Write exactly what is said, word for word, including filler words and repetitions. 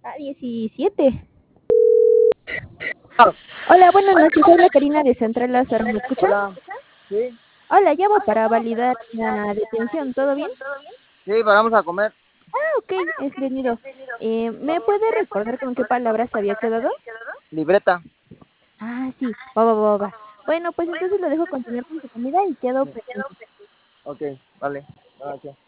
Ah, diecisiete. Hola, buenas noches. Soy la Karina de Central Lázaro. ¿Me escucha? Hola, sí, Hola, llamo para validar la detención. ¿Todo bien? sí, vamos a comer. Ah, ok, entendido. Eh, ¿me puede recordar con qué palabras había quedado? Libreta. Ah, sí. Va, va, va, va. Bueno, pues entonces lo dejo continuar con su comida y quedo pendiente. Ok, vale. Gracias.